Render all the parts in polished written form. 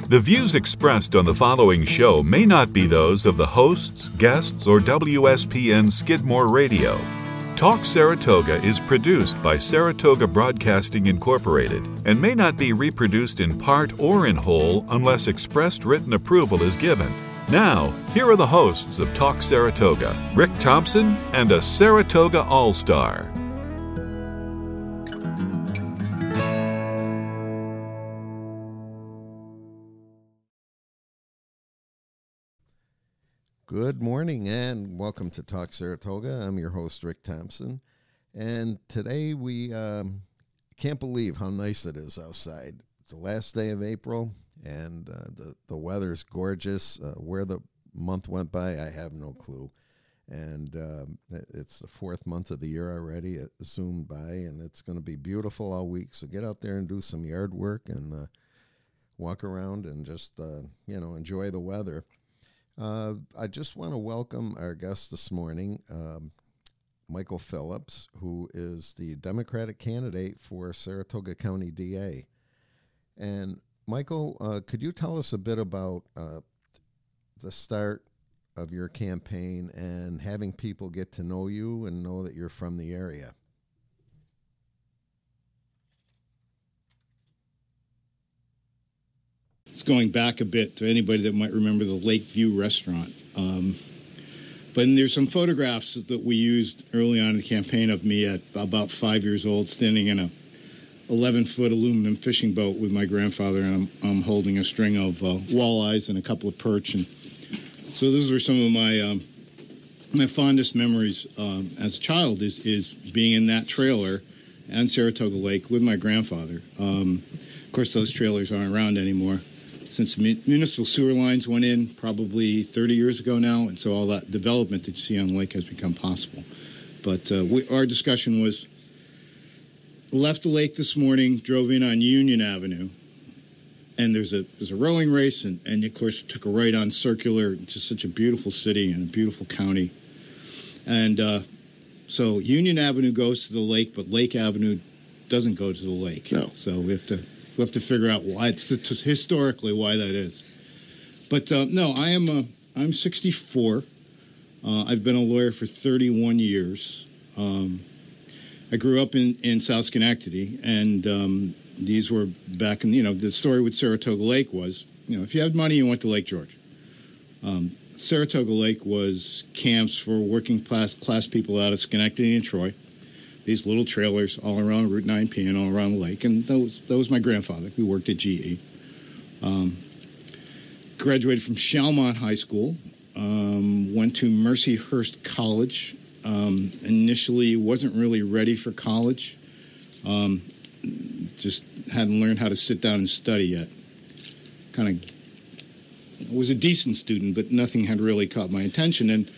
The views expressed on the following show may not be those of the hosts, guests, or WSPN Skidmore Radio. Talk Saratoga is produced by Saratoga Broadcasting Incorporated and may not be reproduced in part or in whole unless expressed written approval is given. Now, here are the hosts of Talk Saratoga, Rick Thompson and a Saratoga All-Star. Good morning and welcome to Talk Saratoga. I'm your host, Rick Thompson. And today we can't believe how nice it is outside. It's the last day of April and the weather's gorgeous. Where the month went by, I have no clue. And it's the fourth month of the year already. It zoomed by and it's going to be beautiful all week. So get out there and do some yard work and walk around and just, enjoy the weather. I just want to welcome our guest this morning, Michael Phillips, who is the Democratic candidate for Saratoga County DA. And Michael, could you tell us a bit about the start of your campaign and having people get to know you and know that you're from the area? It's going back a bit to anybody that might remember the Lakeview restaurant. But there's some photographs that we used early on in the campaign of me at about 5 years old, standing in a 11-foot aluminum fishing boat with my grandfather, and I'm holding a string of walleyes and a couple of perch. And so those are some of my fondest memories as a child is being in that trailer on Saratoga Lake with my grandfather. Of course, those trailers aren't around anymore since municipal sewer lines went in probably 30 years ago now, and so all that development that you see on the lake has become possible. But our discussion was, left the lake this morning, drove in on Union Avenue, and there's a rowing race, and of course took a right on Circular, just such a beautiful city and a beautiful county. And so Union Avenue goes to the lake, but Lake Avenue doesn't go to the lake. No. So we have to figure out why. It's historically why that is. But no, I'm 64. I've been a lawyer for 31 years. I grew up in South Schenectady, and these were back in, the story with Saratoga Lake was, if you had money, you went to Lake George. Saratoga Lake was camps for working class people out of Schenectady and Troy. These little trailers all around Route 9P and all around the lake. And that was my grandfather, who worked at GE. Graduated from Chalmont High School. Went to Mercyhurst College. Initially wasn't really ready for college. Just hadn't learned how to sit down and study yet. Was a decent student, but nothing had really caught my attention. And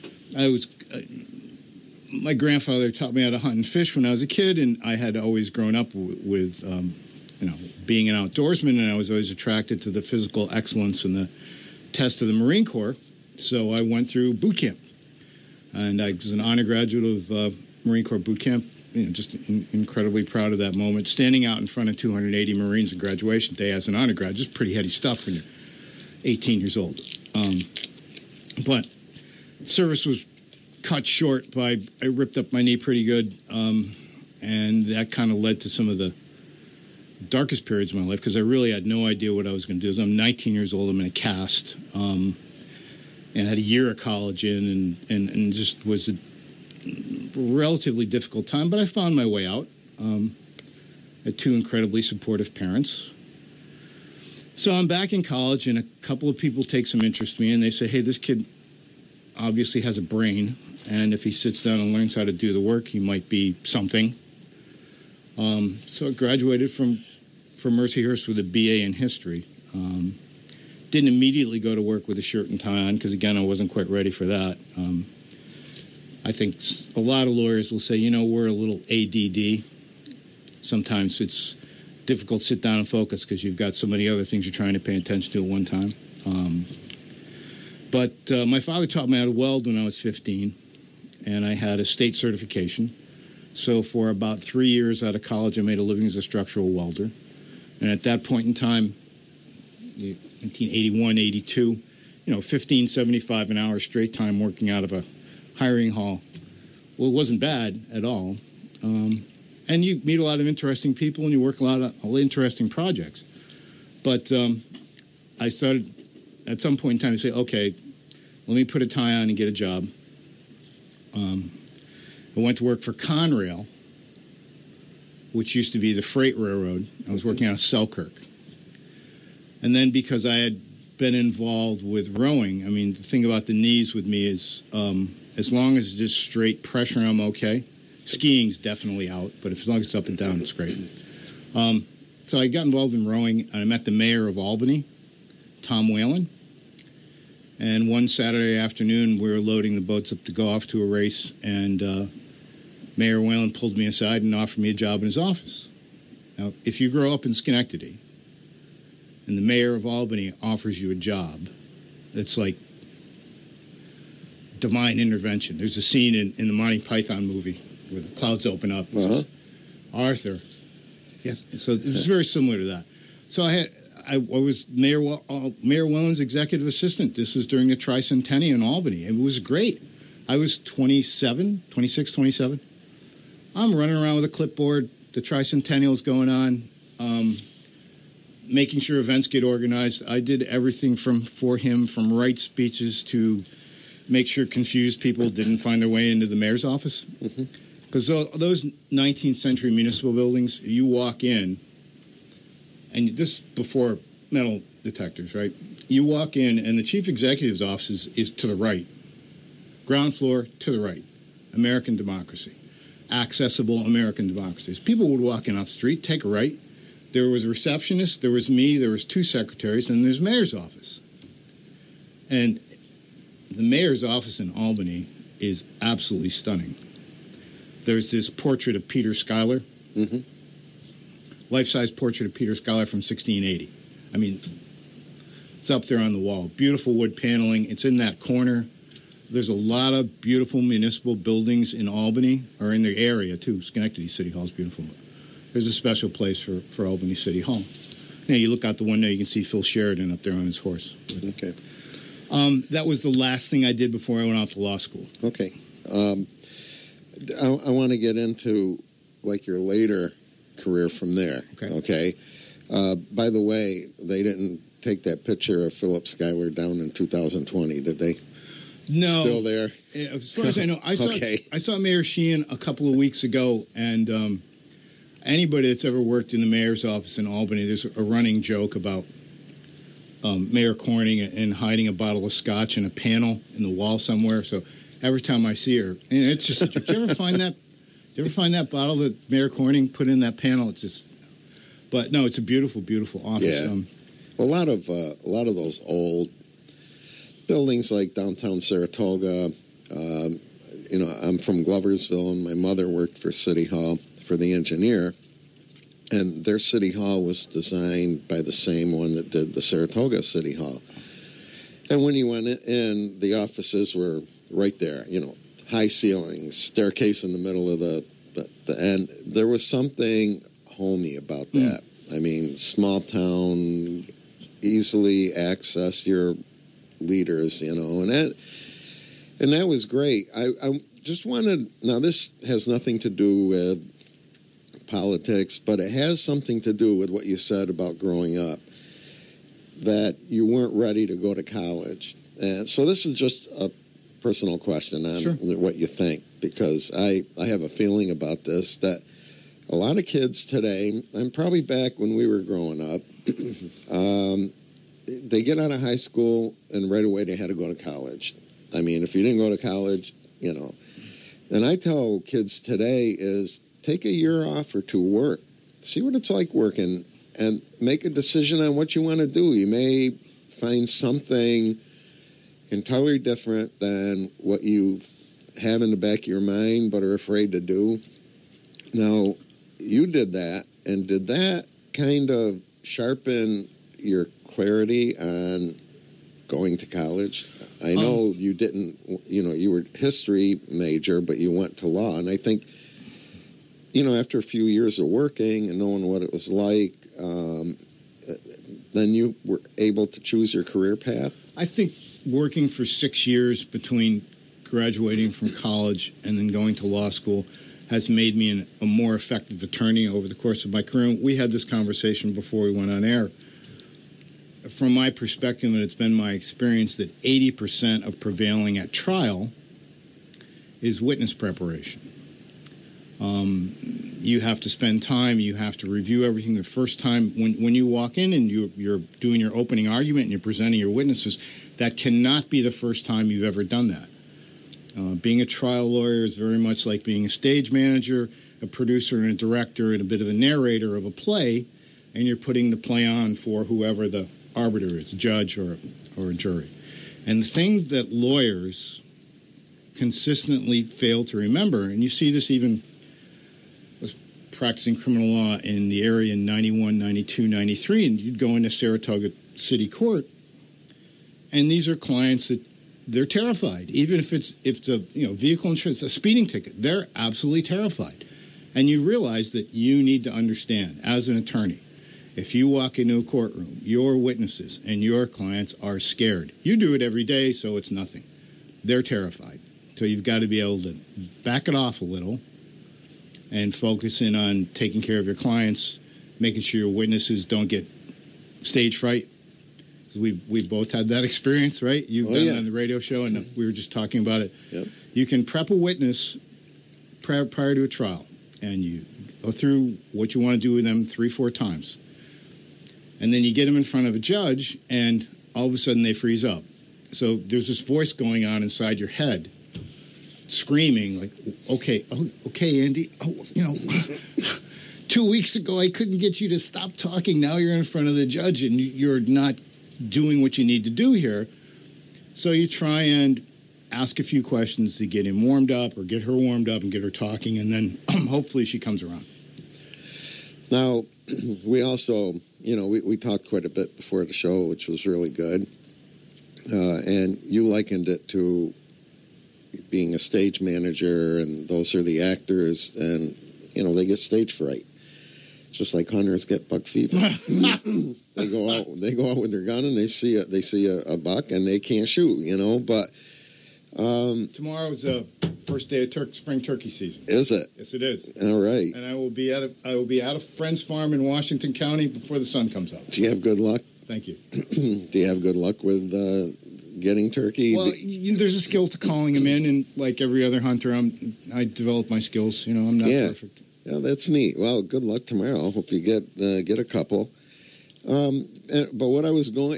my grandfather taught me how to hunt and fish when I was a kid, and I had always grown up with being an outdoorsman, and I was always attracted to the physical excellence and the test of the Marine Corps. So I went through boot camp, and I was an honor graduate of Marine Corps boot camp. Just incredibly proud of that moment, standing out in front of 280 Marines on graduation day as an honor grad. Just pretty heady stuff when you're 18 years old. But service was cut short by, I ripped up my knee pretty good, and that kind of led to some of the darkest periods of my life, because I really had no idea what I was going to do. So I'm 19 years old, I'm in a cast, and had a year of college in, and just was a relatively difficult time, but I found my way out. I had two incredibly supportive parents. So I'm back in college, and a couple of people take some interest in me, and they say, hey, this kid obviously has a brain, and if he sits down and learns how to do the work, he might be something. So I graduated from Mercyhurst with a BA in history. Didn't immediately go to work with a shirt and tie on, because, again, I wasn't quite ready for that. I think a lot of lawyers will say, we're a little ADD. Sometimes it's difficult to sit down and focus because you've got so many other things you're trying to pay attention to at one time. But my father taught me how to weld when I was 15, and I had a state certification. So for about 3 years out of college, I made a living as a structural welder. And at that point in time, 1981, 82, 15.75 an hour straight time working out of a hiring hall. Well, it wasn't bad at all. And you meet a lot of interesting people and you work a lot of interesting projects. But I started at some point in time to say, okay, let me put a tie on and get a job. I went to work for Conrail, which used to be the freight railroad. I was working out of Selkirk. And then because I had been involved with rowing, I mean, the thing about the knees with me is as long as it's just straight pressure, I'm okay. Skiing's definitely out, but as long as it's up and down, it's great. So I got involved in rowing, and I met the mayor of Albany, Tom Whalen. And one Saturday afternoon, we were loading the boats up to go off to a race, and Mayor Whalen pulled me aside and offered me a job in his office. Now, if you grow up in Schenectady, and the mayor of Albany offers you a job, it's like divine intervention. There's a scene in the Monty Python movie where the clouds open up. Uh-huh. Arthur. Yes. So it was very similar to that. So I was Mayor Whelan's executive assistant. This was during the tricentennial in Albany. It was great. I was 26, 27. I'm running around with a clipboard. The tricentennial is going on. Making sure events get organized. I did everything for him, from write speeches to make sure confused people didn't find their way into the mayor's office. Because those 19th century municipal buildings, you walk in, and this before metal detectors, right? You walk in, and the chief executive's office is to the right. Ground floor to the right. American democracy. Accessible American democracies. People would walk in off the street, take a right. There was a receptionist, there was me, there was two secretaries, and there's mayor's office. And the mayor's office in Albany is absolutely stunning. There's this portrait of Peter Schuyler, life-size portrait of Peter Schuyler from 1680. I mean, it's up there on the wall. Beautiful wood paneling. It's in that corner. There's a lot of beautiful municipal buildings in Albany, or in the area, too. Schenectady City Hall is beautiful. There's a special place for Albany City Hall. You look out the window, you can see Phil Sheridan up there on his horse. Okay. That was the last thing I did before I went off to law school. Okay. I want to get into, like, your later career from there. Okay. By the way, they didn't take that picture of Philip Schuyler down in 2020, did they? No. Still there? As far as I know, I saw Mayor Sheehan a couple of weeks ago, and anybody that's ever worked in the mayor's office in Albany, there's a running joke about Mayor Corning and hiding a bottle of scotch in a panel in the wall somewhere. So every time I see her, and it's just, did you ever find that bottle that Mayor Corning put in that panel? It's just, but no, it's a beautiful, beautiful office. Yeah. Well, a lot of those old buildings like downtown Saratoga. I'm from Gloversville, and my mother worked for City Hall for the engineer, and their City Hall was designed by the same one that did the Saratoga City Hall. And when you went in, the offices were right there, high ceilings, staircase in the middle of the end. There was something homey about that. I mean, small town, easily access your leaders, and that was great. I just wanted, now this has nothing to do with politics, but it has something to do with what you said about growing up, that you weren't ready to go to college. And so this is just a personal question on what you think, because I have a feeling about this, that a lot of kids today, and probably back when we were growing up, they get out of high school and right away they had to go to college. I mean, if you didn't go to college, and I tell kids today is take a year off or two, work, see what it's like working, and make a decision on what you want to do. You may find something entirely different than what you have in the back of your mind but are afraid to do. Now, you did that, and did that kind of sharpen your clarity on going to college? I know you didn't, you were history major, but you went to law. And I think, after a few years of working and knowing what it was like, then you were able to choose your career path? I think working for 6 years between graduating from college and then going to law school has made me a more effective attorney over the course of my career. We had this conversation before we went on air. From my perspective, and it's been my experience, that 80% of prevailing at trial is witness preparation. You have to spend time, you have to review everything the first time. When you walk in and you're doing your opening argument and you're presenting your witnesses, that cannot be the first time you've ever done that. Being a trial lawyer is very much like being a stage manager, a producer and a director, and a bit of a narrator of a play, and you're putting the play on for whoever the arbiter is, a judge or a jury. And the things that lawyers consistently fail to remember, and you see this even as practicing criminal law in the area in 91, 92, 93, and you'd go into Saratoga City Court, and these are clients that they're terrified. Even if it's a vehicle insurance, a speeding ticket, they're absolutely terrified. And you realize that you need to understand, as an attorney, if you walk into a courtroom, your witnesses and your clients are scared. You do it every day, so it's nothing. They're terrified. So you've got to be able to back it off a little and focus in on taking care of your clients, making sure your witnesses don't get stage fright. We've both had that experience, right? You've done it on the radio show, and we were just talking about it. Yep. You can prep a witness prior to a trial, and you go through what you want to do with them 3-4 times. And then you get them in front of a judge, and all of a sudden they freeze up. So there's this voice going on inside your head, screaming like, okay, Andy, 2 weeks ago I couldn't get you to stop talking. Now you're in front of the judge, and you're not doing what you need to do here. So you try and ask a few questions to get him warmed up or get her warmed up and get her talking, and then hopefully she comes around. Now, we also, we talked quite a bit before the show, which was really good. And you likened it to being a stage manager, and those are the actors, and, they get stage fright. Just like hunters get buck fever. They go out with their gun, and they see a buck, and they can't shoot, but tomorrow's the first day of spring turkey season. Is it? Yes, it is. All right. And I will be at a friend's farm in Washington County before the sun comes up. Do you have good luck? Thank you. Do you have good luck with getting turkey? Well, there's a skill to calling them in, and like every other hunter, I develop my skills. I'm not perfect. Yeah, that's neat. Well, good luck tomorrow. Hope you get a couple. But what I was going,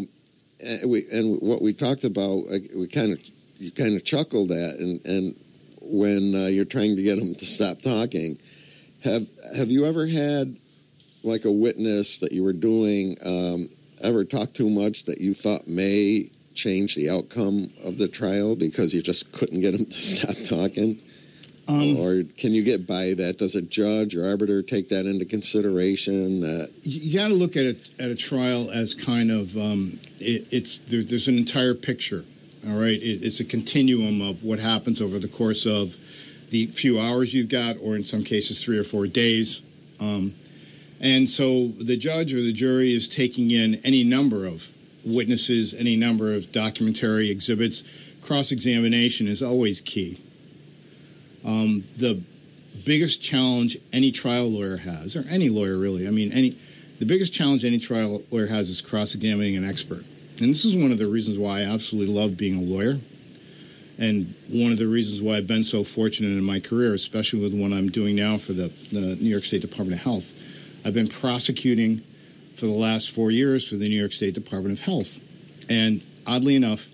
what we talked about, you kind of chuckled at, and when you're trying to get them to stop talking, have you ever had like a witness that you were doing ever talk too much that you thought may change the outcome of the trial because you just couldn't get them to stop talking? Or can you get by that? Does a judge or arbiter take that into consideration? That you got to look at a trial as kind of there's an entire picture. All right, it's a continuum of what happens over the course of the few hours you've got, or in some cases 3 or 4 days. And so the judge or the jury is taking in any number of witnesses, any number of documentary exhibits. Cross-examination is always key. The biggest challenge any trial lawyer has, or any lawyer really, the biggest challenge any trial lawyer has is cross-examining an expert. And this is one of the reasons why I absolutely love being a lawyer, and one of the reasons why I've been so fortunate in my career, especially with what I'm doing now for the New York State Department of Health. I've been prosecuting for the last 4 years for the New York State Department of Health. And oddly enough,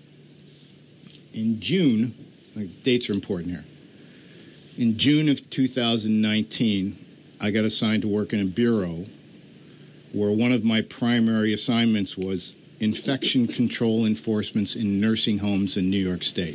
in June, dates are important here, in June of 2019, I got assigned to work in a bureau where one of my primary assignments was infection control enforcements in nursing homes in New York State.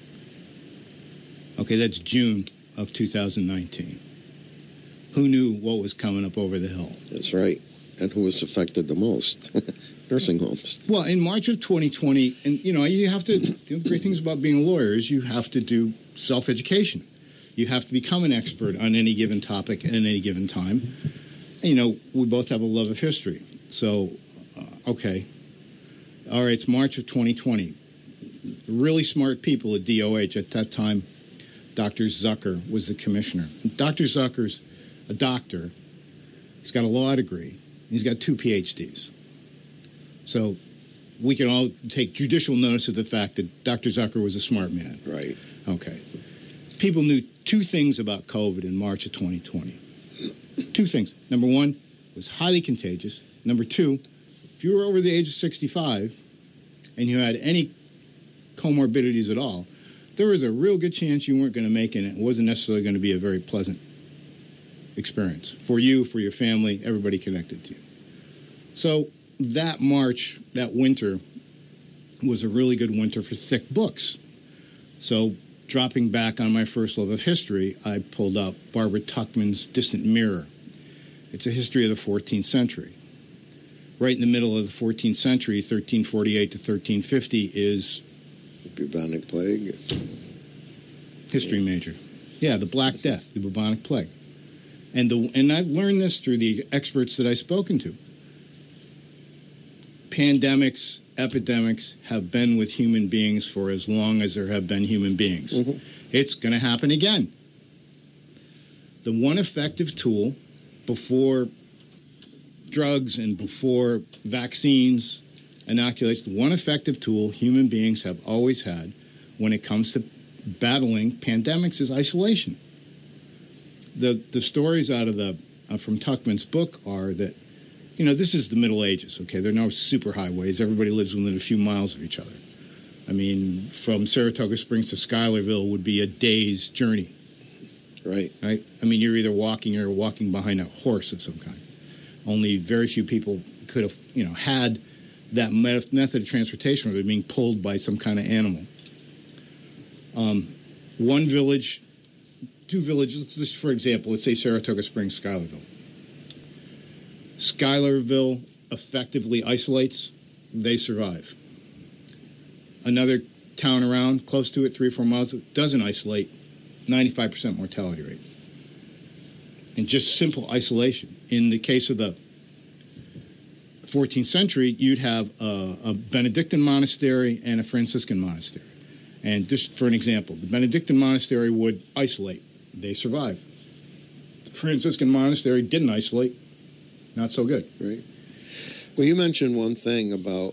Okay, that's June of 2019. Who knew what was coming up over the hill? That's right. And who was affected the most? Nursing homes. Well, in March of 2020, and you have to, the great things about being a lawyer is you have to do self-education. You have to become an expert on any given topic at any given time. And, we both have a love of history. So Okay. All right, it's March of 2020. Really smart people at DOH at that time. Dr. Zucker was the commissioner. Dr. Zucker's a doctor. He's got a law degree. He's got 2 PhDs. So we can all take judicial notice of the fact that Dr. Zucker was a smart man. Right. Okay. People knew 2 things about COVID in March of 2020. 2 things. Number 1, it was highly contagious. Number 2, if you were over the age of 65 and you had any comorbidities at all, there was a real good chance you weren't going to make it, and it wasn't necessarily going to be a very pleasant experience for you, for your family, everybody connected to you. So that March, that winter, was a really good winter for thick books. So dropping back on my first love of history, I pulled out Barbara Tuchman's Distant Mirror. It's a history of the 14th century. Right in the middle of the 14th century, 1348 to 1350, is Bubonic plague. History major. Yeah, the Black Death, the bubonic plague. And I've learned this through the experts that I've spoken to. Pandemics, epidemics have been with human beings for as long as there have been human beings. Mm-hmm. It's going to happen again. The one effective tool before drugs and before vaccines, inoculates, the one effective tool human beings have always had when it comes to battling pandemics is isolation. The stories out of from Tuchman's book are that, this is the Middle Ages, okay? There are no super highways. Everybody lives within a few miles of each other. I mean, from Saratoga Springs to Schuylerville would be a day's journey. Right. Right? I mean, you're either walking or walking behind a horse of some kind. Only very few people could have, had that method of transportation where they're being pulled by some kind of animal. One village, 2 villages, just for example, let's say Saratoga Springs, Schuylerville. Schuylerville effectively isolates, they survive. Another town around, close to it, 3 or 4 miles, doesn't isolate, 95% mortality rate. And just simple isolation. In the case of the 14th century, you'd have a Benedictine monastery and a Franciscan monastery. And just for an example, the Benedictine monastery would isolate. They survive. The Franciscan monastery didn't isolate. Not so good. Right. Well, you mentioned one thing about,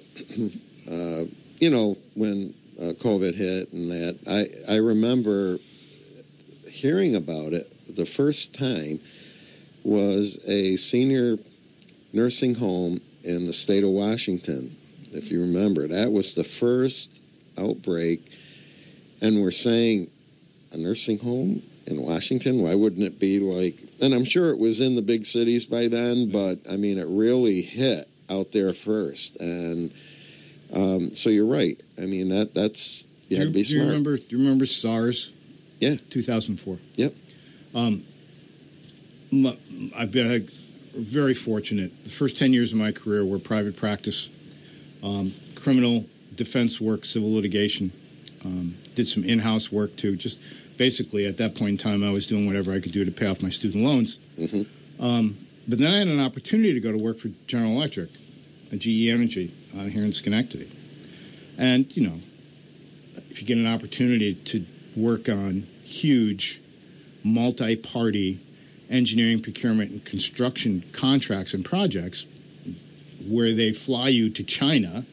when COVID hit and that. I remember hearing about it the first time was a senior nursing home in the state of Washington, if you remember. That was the first outbreak, and we're saying, a nursing home in Washington? Why wouldn't it be like... And I'm sure it was in the big cities by then, but, I mean, it really hit out there first. And so you're right. I mean, that's... You had to be smart. Do you remember SARS? Yeah. 2004. Yep. I've been very fortunate. The first 10 years of my career were private practice, criminal defense work, civil litigation. Did some in-house work, too. Just basically, at that point in time, I was doing whatever I could do to pay off my student loans. Mm-hmm. But then I had an opportunity to go to work for General Electric, GE Energy, here in Schenectady. And, if you get an opportunity to work on huge, multi-party engineering, procurement, and construction contracts and projects where they fly you to China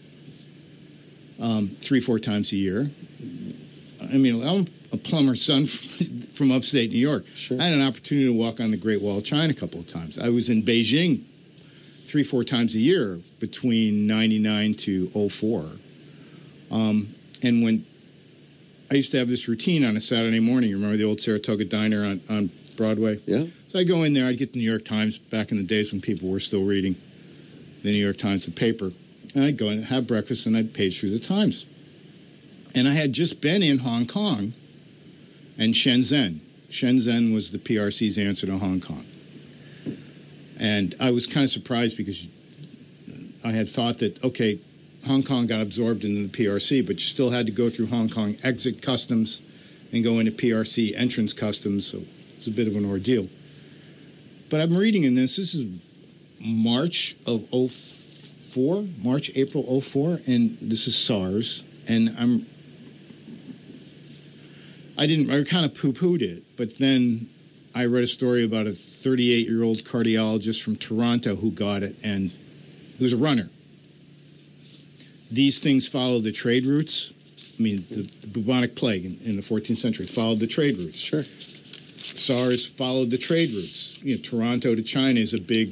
3-4 times a year. I mean, I'm a plumber's son from upstate New York. Sure. I had an opportunity to walk on the Great Wall of China a couple of times. I was in Beijing 3-4 times a year between 99 to 04. And when I used to have this routine on a Saturday morning. You remember the old Saratoga Diner on Broadway? Yeah. So I'd go in there. I'd get the New York Times back in the days when people were still reading the New York Times, the paper. And I'd go and have breakfast, and I'd page through the Times. And I had just been in Hong Kong and Shenzhen. Shenzhen was the PRC's answer to Hong Kong. And I was kind of surprised because I had thought that, okay, Hong Kong got absorbed into the PRC, but you still had to go through Hong Kong exit customs and go into PRC entrance customs, so it was a bit of an ordeal. But I'm reading in this is March of April 04, and this is SARS, and I kind of poo-pooed it, but then I read a story about a 38-year-old cardiologist from Toronto who got it, and he was a runner. These things follow the trade routes. I mean, the bubonic plague in the 14th century followed the trade routes. Sure. SARS followed the trade routes. Toronto to China is a big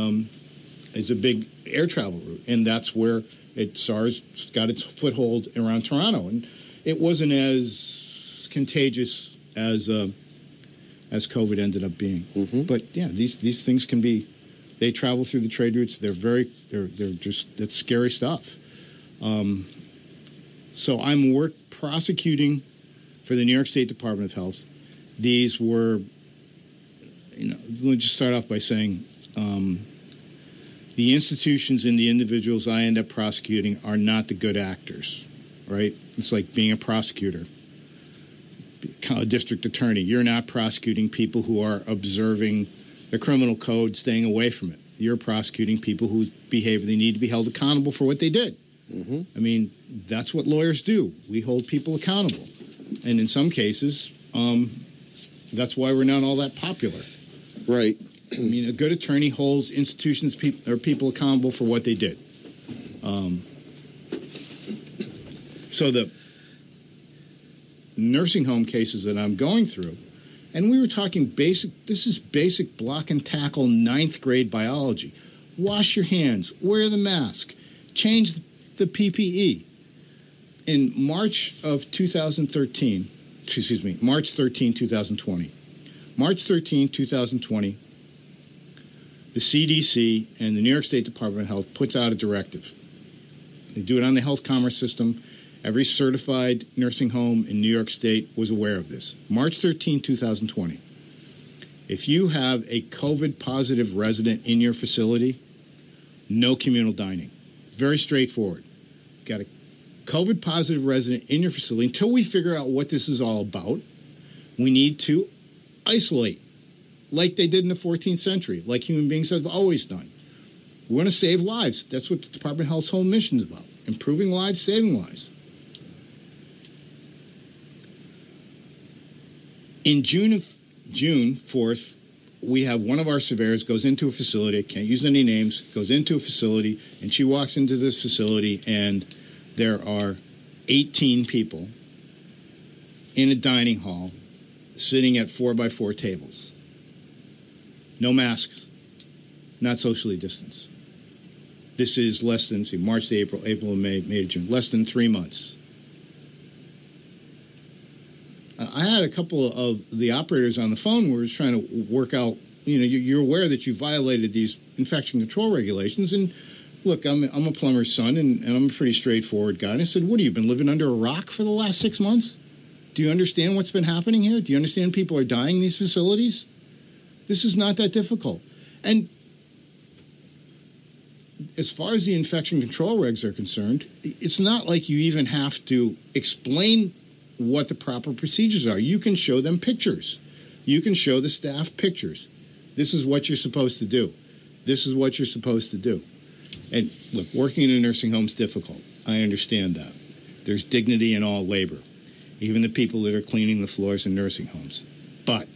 air travel route, and that's where SARS got its foothold around Toronto, and it wasn't as contagious as COVID ended up being. Mm-hmm. But yeah, these things they travel through the trade routes. They're that's scary stuff. So I'm prosecuting for the New York State Department of Health. These were, let me just start off by saying the institutions and the individuals I end up prosecuting are not the good actors, right? It's like being a prosecutor, a district attorney. You're not prosecuting people who are observing the criminal code, staying away from it. You're prosecuting people whose behavior they need to be held accountable for what they did. Mm-hmm. I mean, that's what lawyers do. We hold people accountable. And in some cases, that's why we're not all that popular. Right. I mean, a good attorney holds institutions or people accountable for what they did. So the nursing home cases that I'm going through, and we were talking this is basic block and tackle 9th grade biology. Wash your hands, wear the mask, change the PPE. In March 13, 2020. March 13, 2020, the CDC and the New York State Department of Health puts out a directive. They do it on the health commerce system. Every certified nursing home in New York State was aware of this. March 13, 2020. If you have a COVID-positive resident in your facility, no communal dining. Very straightforward. Got a COVID-positive resident in your facility. Until we figure out what this is all about, we need to isolate, like they did in the 14th century, like human beings have always done. We want to save lives. That's what the Department of Health's whole mission is about. Improving lives, saving lives. In June 4th, we have one of our surveyors goes into a facility, I can't use any names, goes into a facility, and she walks into this facility, and there are 18 people in a dining hall sitting at 4x4 tables. No masks, not socially distanced. This is less than, March to April, April to May, May to June, less than 3 months. I had a couple of the operators on the phone who were trying to work out, you're aware that you violated these infection control regulations. And look, I'm a plumber's son, and I'm a pretty straightforward guy. And I said, what have you been living under a rock for the last 6 months? Do you understand what's been happening here? Do you understand people are dying in these facilities? This is not that difficult. And as far as the infection control regs are concerned, it's not like you even have to explain what the proper procedures are. You can show them pictures. You can show the staff pictures. This is what you're supposed to do. This is what you're supposed to do. And look, working in a nursing home is difficult. I understand that. There's dignity in all labor, even the people that are cleaning the floors in nursing homes. But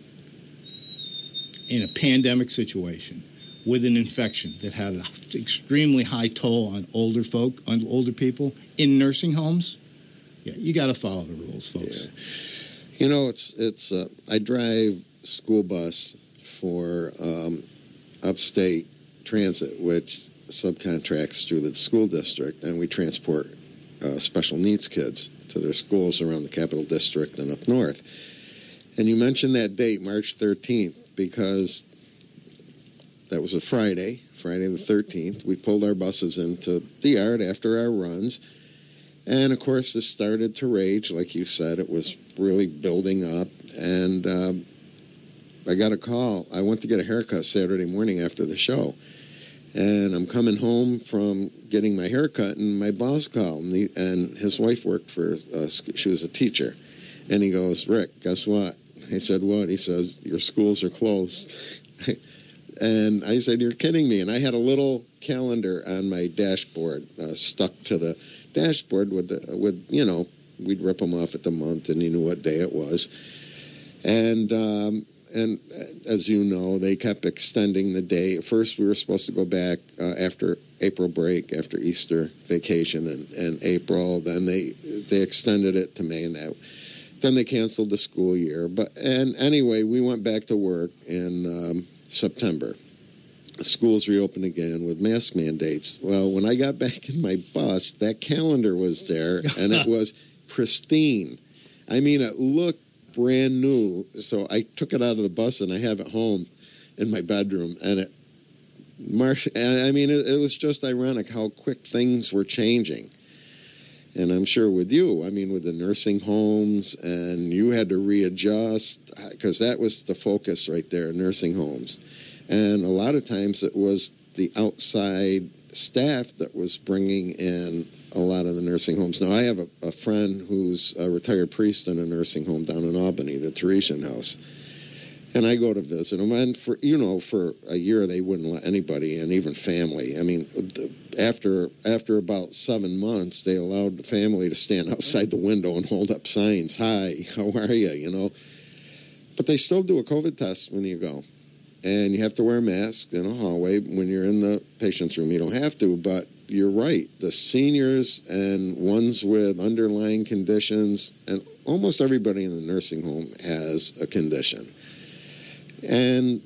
in a pandemic situation with an infection that had an extremely high toll on older people in nursing homes, yeah, you got to follow the rules, folks. Yeah. It's I drive school bus for Upstate Transit, which subcontracts through the school district, and we transport special needs kids to their schools around the Capital District and up north. And you mentioned that date, March 13th, because that was a Friday the 13th. We pulled our buses into the yard after our runs. And, of course, this started to rage. Like you said, it was really building up. And I got a call. I went to get a haircut Saturday morning after the show. And I'm coming home from getting my haircut, and my boss called. And his wife worked for, she was a teacher. And he goes, Rick, guess what? I said, what? He says, your schools are closed. And I said, you're kidding me. And I had a little calendar on my dashboard, stuck to the dashboard with we'd rip them off at the month, and you knew what day it was. And as you know, they kept extending the day. At first, we were supposed to go back after April break, after Easter vacation in April. Then they extended it to May, and then they canceled the school year. And anyway, we went back to work in September. Schools reopened again with mask mandates. Well, when I got back in my bus, that calendar was there, and it was pristine. I mean, it looked brand new. So I took it out of the bus, and I have it home in my bedroom. And it was just ironic how quick things were changing. And I'm sure with you, I mean, with the nursing homes, and you had to readjust, because that was the focus right there, nursing homes. And a lot of times it was the outside staff that was bringing in a lot of the nursing homes. Now, I have a friend who's a retired priest in a nursing home down in Albany, the Teresian House. And I go to visit them. And for a year, they wouldn't let anybody in, even family. I mean, after about 7 months, they allowed the family to stand outside the window and hold up signs. Hi, how are you, But they still do a COVID test when you go. And you have to wear a mask in a hallway. When you're in the patient's room, you don't have to. But you're right. The seniors and ones with underlying conditions, and almost everybody in the nursing home has a condition. And,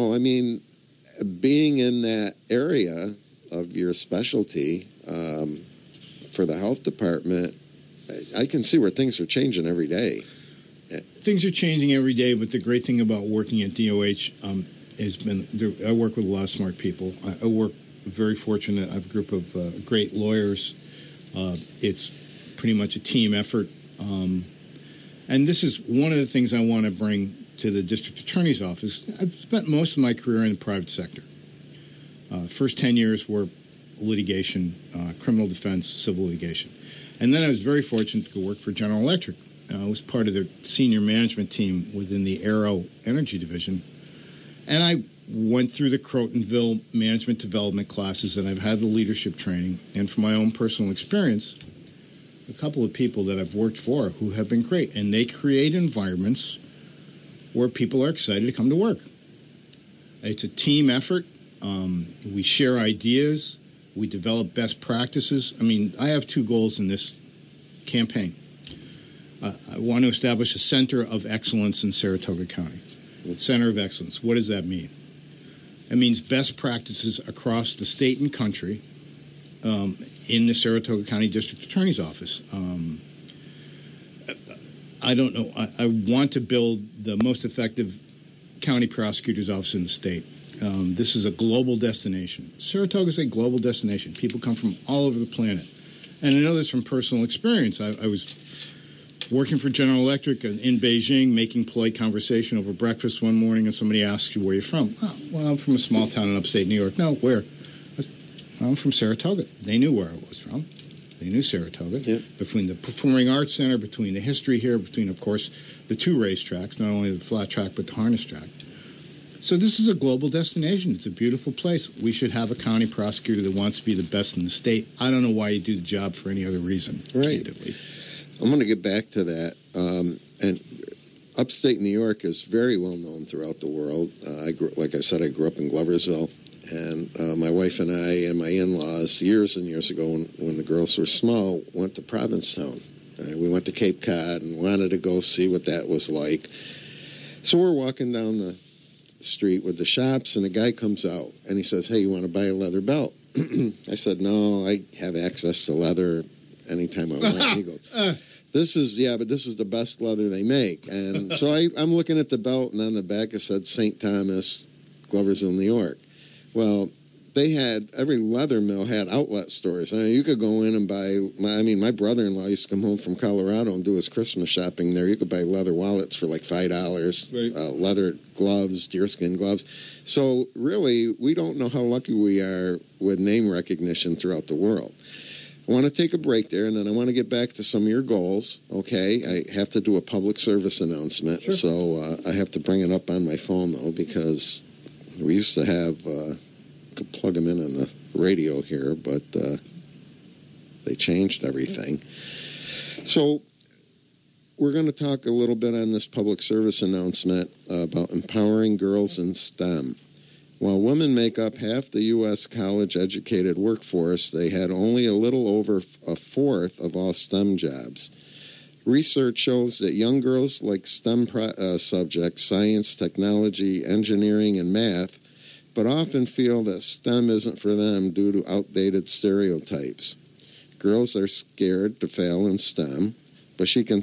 being in that area of your specialty for the health department, I can see where things are changing every day. Things are changing every day, but the great thing about working at DOH has been I work with a lot of smart people. I work very fortunate. I have a group of great lawyers. It's pretty much a team effort. And this is one of the things I want to bring to the district attorney's office. I've spent most of my career in the private sector. First 10 years were litigation, criminal defense, civil litigation. And then I was very fortunate to go work for General Electric. I was part of their senior management team within the Aero Energy Division. And I went through the Crotonville management development classes, and I've had the leadership training. And from my own personal experience, a couple of people that I've worked for who have been great. And they create environments where people are excited to come to work. It's a team effort. We share ideas. We develop best practices. I mean, I have two goals in this campaign. I want to establish a center of excellence in Saratoga County. Center of excellence. What does that mean? It means best practices across the state and country in the Saratoga County District Attorney's Office. I don't know. I want to build the most effective county prosecutor's office in the state. This is a global destination. Saratoga is a global destination. People come from all over the planet. And I know this from personal experience. I was working for General Electric in Beijing, making polite conversation over breakfast one morning, and somebody asks you where you're from. Oh, well, I'm from a small town in upstate New York. No, where? I'm from Saratoga. They knew where I was from. They knew Saratoga. Yeah. Between the Performing Arts Center, between the history here, between, of course, the two racetracks, not only the flat track, but the harness track. So this is a global destination. It's a beautiful place. We should have a county prosecutor that wants to be the best in the state. I don't know why you do the job for any other reason, candidly. I'm going to get back to that. And upstate New York is very well known throughout the world. Like I said, I grew up in Gloversville. And my wife and I and my in-laws, years and years ago, when the girls were small, went to Provincetown. We went to Cape Cod and wanted to go see what that was like. So we're walking down the street with the shops, and a guy comes out, and he says, "Hey, you want to buy a leather belt?" I said, "No, I have access to leather anytime I want." And he goes, this is the best leather they make. And so I'm looking at the belt, and on the back it said St. Thomas, Gloversville, New York. Well, every leather mill had outlet stores. I mean, you could go in and buy, my brother-in-law used to come home from Colorado and do his Christmas shopping there. You could buy leather wallets for like $5, right. Leather gloves, deerskin gloves. So really, we don't know how lucky we are with name recognition throughout the world. I want to take a break there, and then I want to get back to some of your goals, okay? I have to do a public service announcement, sure. So I have to bring it up on my phone, though, because we used to have could plug them in on the radio here, but they changed everything. So we're going to talk a little bit on this public service announcement about empowering girls in STEM. While women make up half the U.S. college-educated workforce, they had only a little over a fourth of all STEM jobs. Research shows that young girls like STEM subjects, science, technology, engineering, and math, but often feel that STEM isn't for them due to outdated stereotypes. Girls are scared to fail in STEM, but she can.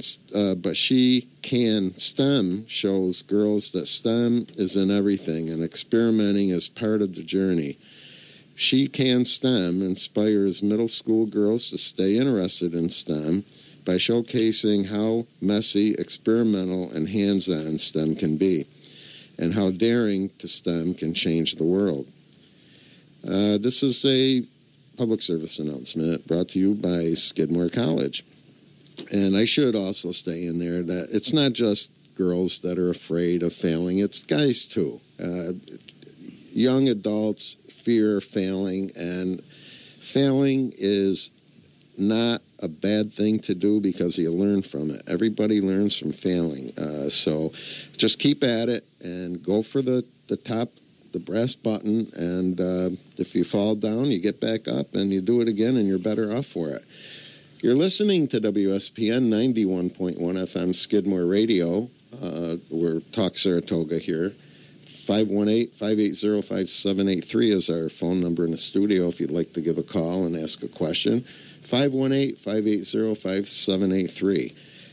STEM shows girls that STEM is in everything, and experimenting is part of the journey. She Can STEM inspires middle school girls to stay interested in STEM by showcasing how messy, experimental, and hands-on STEM can be, and how daring to STEM can change the world. This is a public service announcement brought to you by Skidmore College. And I should also stay in there that it's not just girls that are afraid of failing, it's guys too. Young adults fear failing, and failing is not a bad thing to do because you learn from it. Everybody learns from failing. So just keep at it and go for the top, the brass button, and if you fall down, you get back up and you do it again and you're better off for it. You're listening to WSPN 91.1 FM Skidmore Radio. We're Talk Saratoga here. 518-580-5783 is our phone number in the studio if you'd like to give a call and ask a question. 518-580-5783.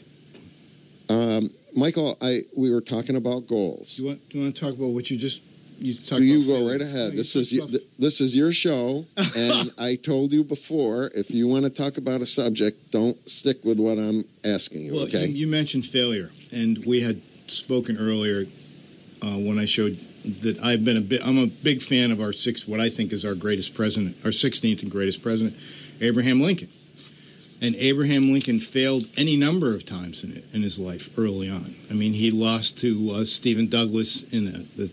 Michael, we were talking about goals. Do you want to talk about what you talked about? You go right ahead. This is your show, and I told you before, if you want to talk about a subject, don't stick with what I'm asking you, okay? You mentioned failure, and we had spoken earlier when I showed that I'm a big fan of what I think is our greatest president, our 16th and greatest president, Abraham Lincoln. And Abraham Lincoln failed any number of times in his life early on. I mean, he lost to Stephen Douglas in the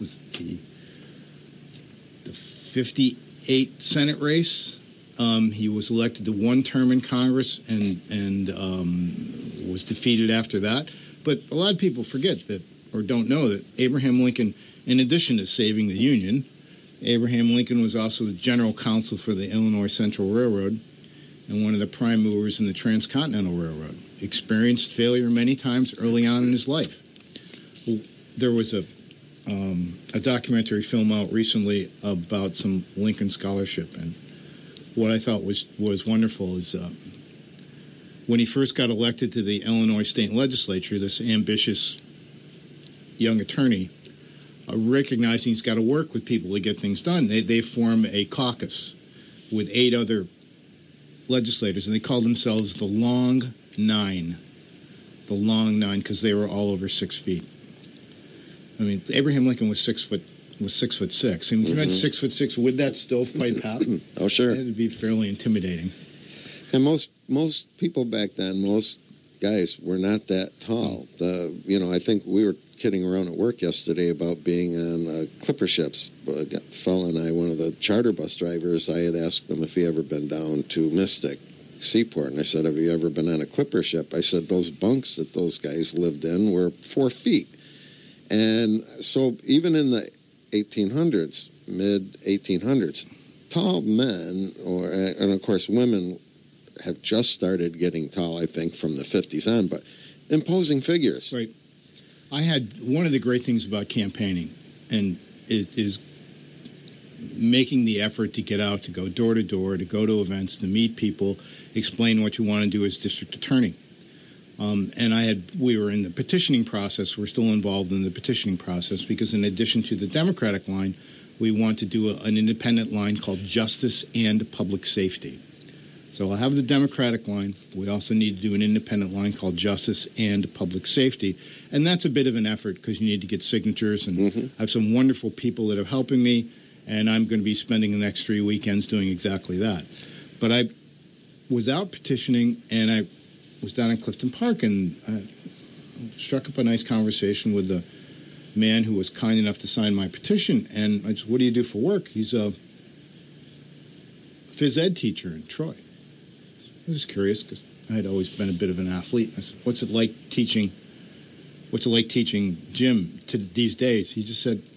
58 Senate race. He was elected to one term in Congress and was defeated after that. But a lot of people forget that, or don't know that Abraham Lincoln, in addition to saving the Union, Abraham Lincoln was also the general counsel for the Illinois Central Railroad and one of the prime movers in the Transcontinental Railroad. Experienced failure many times early on in his life. There was a documentary film out recently about some Lincoln scholarship, and what I thought was wonderful is when he first got elected to the Illinois state legislature, this ambitious young attorney, recognizing he's got to work with people to get things done, they form a caucus with 8 other legislators, and they called themselves the Long Nine. The Long Nine, because they were all over 6 feet. I mean, Abraham Lincoln was 6'6". I mean, if you had 6'6" with that stovepipe hat, oh sure, it'd be fairly intimidating. And most people back then, most guys were not that tall. I think we were kidding around at work yesterday about being on clipper ships. A fellow and I, one of the charter bus drivers, I had asked him if he ever been down to Mystic Seaport, and I said, "Have you ever been on a clipper ship?" I said, "Those bunks that those guys lived in were 4 feet." And so even in the 1800s, mid-1800s, tall men, and of course women have just started getting tall, I think, from the 50s on, but imposing figures. Right. I had one of the great things about campaigning and is making the effort to get out, to go door to door, to go to events, to meet people, explain what you want to do as district attorney. And we were in the petitioning process. We're still involved in the petitioning process because in addition to the Democratic line, we want to do an independent line called Justice and Public Safety. So I'll have the Democratic line. We also need to do an independent line called Justice and Public Safety. And that's a bit of an effort because you need to get signatures. And I have some wonderful people that are helping me. And I'm going to be spending the next 3 weekends doing exactly that. But I was out petitioning, and I was down in Clifton Park, and I struck up a nice conversation with the man who was kind enough to sign my petition. And I said, what do you do for work? He's a phys ed teacher in Troy. I was just curious because I had always been a bit of an athlete. I said, what's it like teaching gym these days? He just said,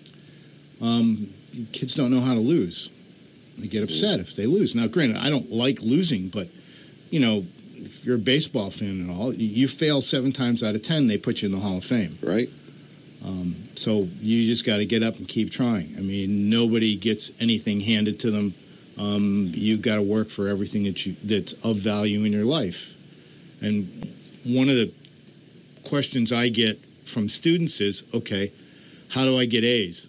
kids don't know how to lose. They get upset if they lose. Now, granted, I don't like losing, but, if you're a baseball fan and all, you fail 7 times out of 10, they put you in the Hall of Fame. Right. So you just got to get up and keep trying. I mean, nobody gets anything handed to them. You've got to work for everything that's of value in your life. And one of the questions I get from students is, okay, how do I get A's?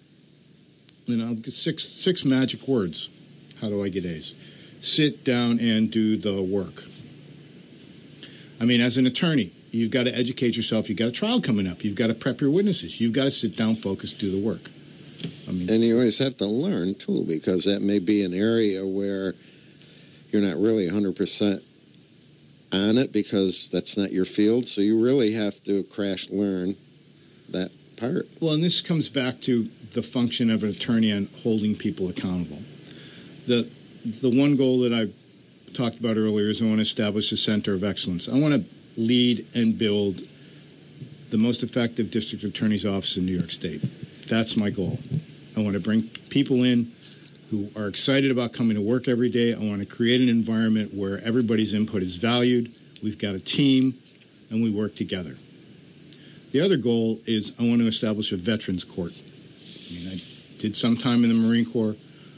Six magic words. How do I get A's? Sit down and do the work. I mean, as an attorney, you've got to educate yourself. You've got a trial coming up. You've got to prep your witnesses. You've got to sit down, focus, do the work. And you always have to learn, too, because that may be an area where you're not really 100% on it because that's not your field. So you really have to crash learn that part. Well, and this comes back to the function of an attorney and holding people accountable. The one goal that I talked about earlier is I want to establish a center of excellence. I want to lead and build the most effective district attorney's office in New York State. That's my goal. I want to bring people in who are excited about coming to work every day. I want to create an environment where everybody's input is valued. We've got a team, and we work together. The other goal is I want to establish a veterans court. I mean, I did some time in the Marine Corps,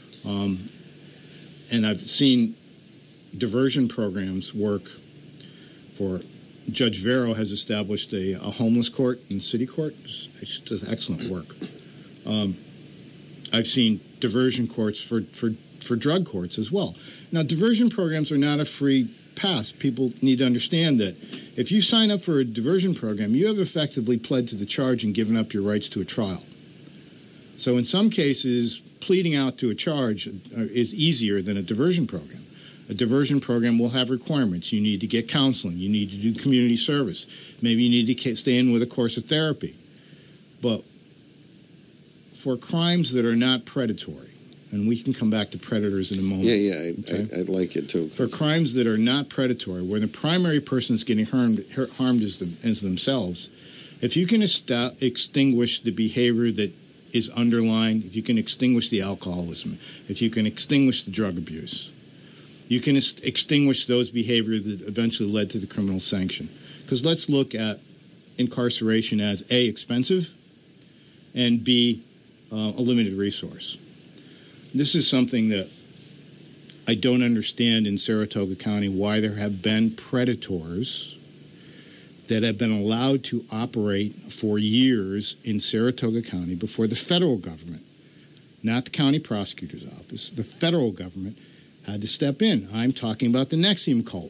and I've seen diversion programs work. For Judge Vero has established a homeless court in city court. She does excellent work. I've seen diversion courts for drug courts as well. Now, diversion programs are not a free pass. People need to understand that if you sign up for a diversion program, you have effectively pled to the charge and given up your rights to a trial. So in some cases, pleading out to a charge is easier than a diversion program. A diversion program will have requirements. You need to get counseling. You need to do community service. Maybe you need to stay in with a course of therapy. But for crimes that are not predatory, and we can come back to predators in a moment. I'd like it too. For crimes that are not predatory, where the primary person is getting harmed is themselves, if you can extinguish the behavior that is underlying, if you can extinguish the alcoholism, if you can extinguish the drug abuse, you can extinguish those behaviors that eventually led to the criminal sanction. Because let's look at incarceration as A, expensive, and B, a limited resource. This is something that I don't understand in Saratoga County, why there have been predators that have been allowed to operate for years in Saratoga County before the federal government, not the county prosecutor's office, the federal government had to step in. I'm talking about the NXIVM cult.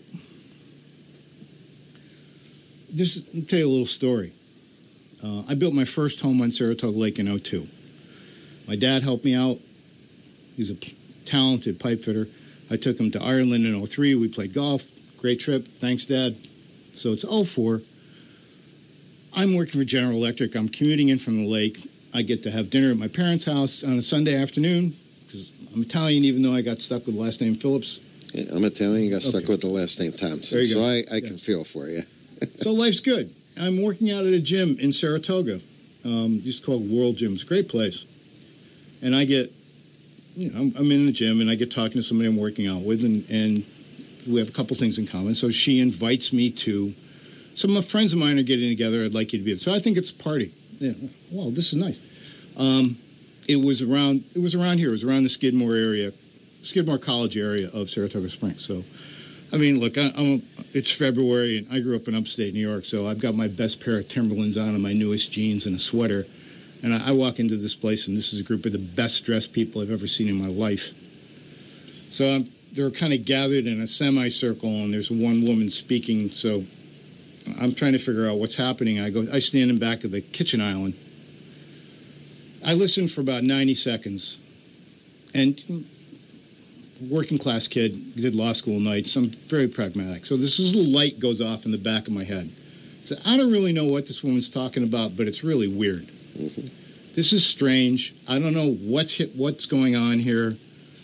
I'll tell you a little story. I built my first home on Saratoga Lake in 2002. My dad helped me out. He's a talented pipe fitter. I took him to Ireland in 2003. We played golf. Great trip. Thanks, Dad. So it's 2004. I'm working for General Electric. I'm commuting in from the lake. I get to have dinner at my parents' house on a Sunday afternoon because I'm Italian, even though I got stuck with the last name Phillips. Yeah, I'm Italian. Got stuck with the last name Thompson. So I can feel for you. So life's good. I'm working out at a gym in Saratoga. Just called World Gym. It's a great place. And I get, I'm in the gym and I get talking to somebody I'm working out with, and we have a couple things in common. So she invites me to, some of friends of mine are getting together. I'd like you to be there. So I think it's a party. Yeah. Wow, this is nice. It was around here. It was around the Skidmore College area of Saratoga Springs. So, I mean, look, it's February, and I grew up in upstate New York, so I've got my best pair of Timberlands on and my newest jeans and a sweater. And I walk into this place, and this is a group of the best-dressed people I've ever seen in my life. So they're kind of gathered in a semicircle, and there's one woman speaking. So I'm trying to figure out what's happening. I stand in back of the kitchen island. I listened for about 90 seconds. And working-class kid, did law school nights. I'm very pragmatic. So this little light goes off in the back of my head. So I don't really know what this woman's talking about, but it's really weird. This is strange. I don't know what's going on here.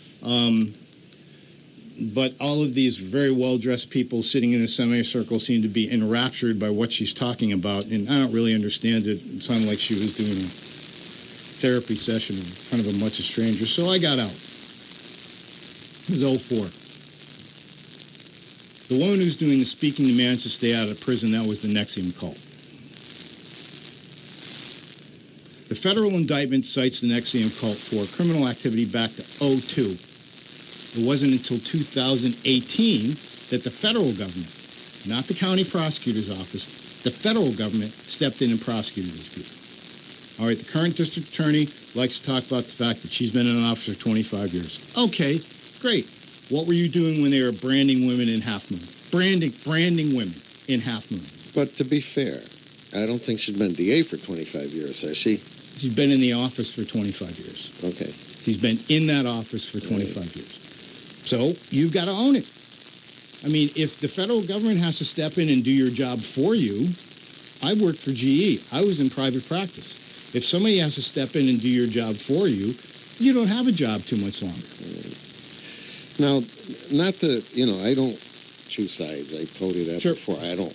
But all of these very well-dressed people sitting in a semicircle seem to be enraptured by what she's talking about, and I don't really understand it. It sounded like she was doing a therapy session in front of a bunch of strangers, so I got out. It was 04. The woman who's doing the speaking demands to stay out of prison, that was the NXIVM cult. The federal indictment cites the NXIVM cult for criminal activity back to 2002. It wasn't until 2018 that the federal government, not the county prosecutor's office, the federal government stepped in and prosecuted these people. All right, the current district attorney likes to talk about the fact that she's been in office for 25 years. Okay, great. What were you doing when they were branding women in Half Moon? Branding women in Half Moon. But to be fair, I don't think she's been DA for 25 years, has she? She's been in the office for 25 years. Okay. She's been in that office for 25 years. So you've got to own it. I mean, if the federal government has to step in and do your job for you, I worked for GE. I was in private practice. If somebody has to step in and do your job for you, you don't have a job too much longer. Now, not to, I don't choose sides. I told you that Sure. before. I don't,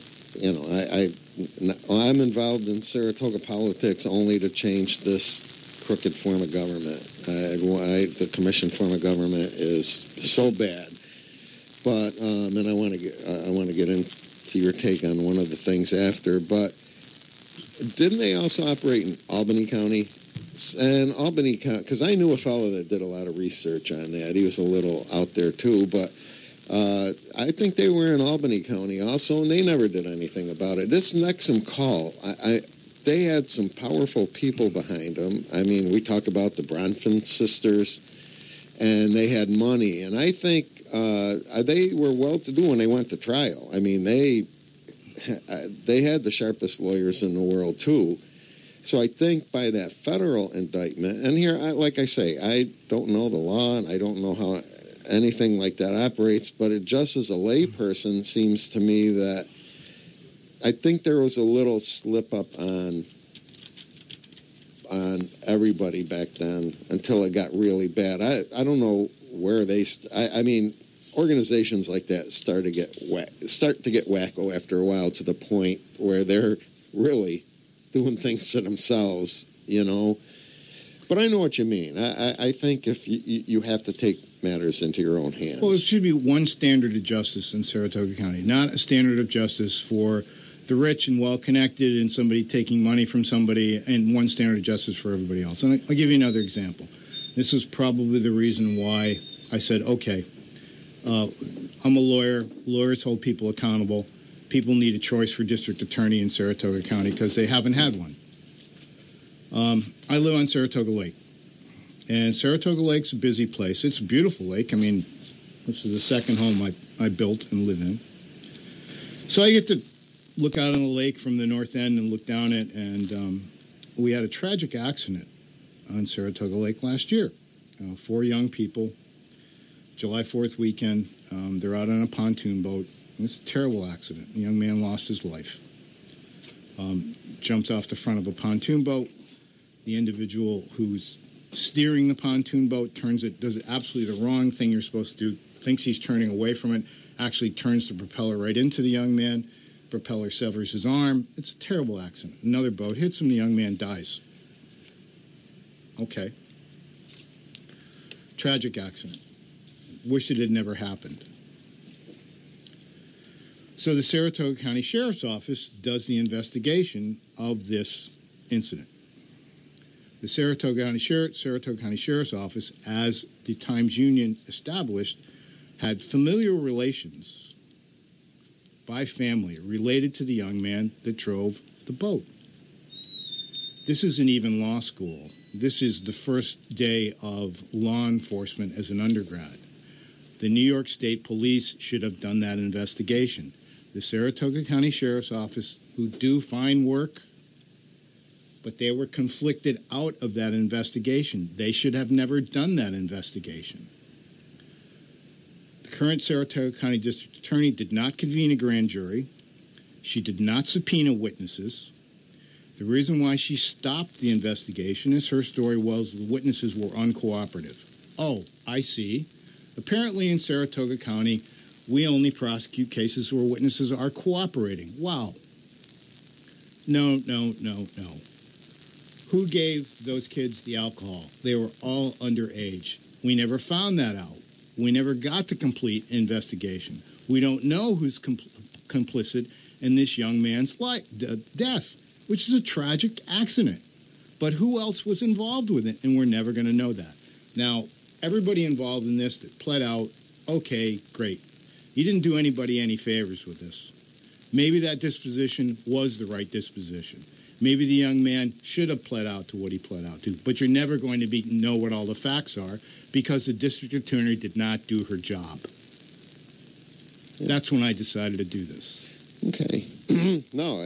I'm involved in Saratoga politics only to change this crooked form of government. The commission form of government is so bad. But and I want to get into your take on one of the things after. But didn't they also operate in Albany County? And Albany County, because I knew a fellow that did a lot of research on that. He was a little out there too, but I think they were in Albany County also, and they never did anything about it. This NXIVM call, they had some powerful people behind them. I mean, we talk about the Bronfman sisters, and they had money. And I think they were well-to-do when they went to trial. I mean, they had the sharpest lawyers in the world, too. So I think by that federal indictment, and here, like I say, I don't know the law, and I don't know how anything like that operates, but it just as a layperson seems to me that I think there was a little slip up on everybody back then until it got really bad. I don't know where they. I mean, organizations like that start to get wacko after a while to the point where they're really doing things to themselves, But I know what you mean. I think if you have to take matters into your own hands. Well, it should be one standard of justice in Saratoga County, not a standard of justice for the rich and well-connected and somebody taking money from somebody, and one standard of justice for everybody else. And I'll give you another example. This is probably the reason why I said, okay, I'm a lawyer. Lawyers hold people accountable. People need a choice for district attorney in Saratoga County because they haven't had one. I live on Saratoga Lake. And Saratoga Lake's a busy place. It's a beautiful lake. I mean, this is the second home I built and live in. So I get to look out on the lake from the north end and look down it. And we had a tragic accident on Saratoga Lake last year. 4 young people, July 4th weekend. They're out on a pontoon boat. It's a terrible accident. A young man lost his life. Jumped off the front of a pontoon boat. The individual who's steering the pontoon boat does absolutely the wrong thing you're supposed to do, thinks he's turning away from it, actually turns the propeller right into the young man. Propeller severs his arm. It's a terrible accident. Another boat hits him, the young man dies. Okay. Tragic accident. Wish it had never happened. So the Saratoga County Sheriff's Office does the investigation of this incident. The Saratoga County Sheriff's Office, as the Times-Union established, had familial relations by family related to the young man that drove the boat. This isn't even law school. This is the first day of law enforcement as an undergrad. The New York State Police should have done that investigation. The Saratoga County Sheriff's Office, who do fine work, but they were conflicted out of that investigation. They should have never done that investigation. The current Saratoga County District Attorney did not convene a grand jury. She did not subpoena witnesses. The reason why she stopped the investigation is her story was the witnesses were uncooperative. Oh, I see. Apparently in Saratoga County, we only prosecute cases where witnesses are cooperating. Wow. No. Who gave those kids the alcohol? They were all underage. We never found that out. We never got the complete investigation. We don't know who's complicit in this young man's death, which is a tragic accident. But who else was involved with it? And we're never going to know that. Now, everybody involved in this that pled out, okay, great. You didn't do anybody any favors with this. Maybe that disposition was the right disposition. Maybe the young man should have pled out to what he pled out to. But you're never going to know what all the facts are because the district attorney did not do her job. Yeah. That's when I decided to do this. Okay. No,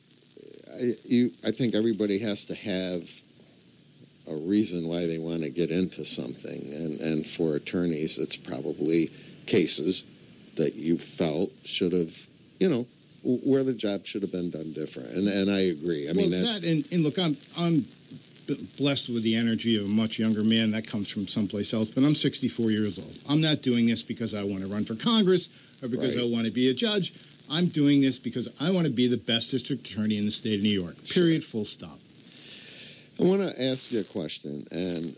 I think everybody has to have a reason why they want to get into something. And for attorneys, it's probably cases that you felt should have, where the job should have been done different. And I agree. Look, I'm blessed with the energy of a much younger man. That comes from someplace else. But I'm 64 years old. I'm not doing this because I want to run for Congress or because I want to be a judge. I'm doing this because I want to be the best district attorney in the state of New York. Period. Full stop. I want to ask you a question. And,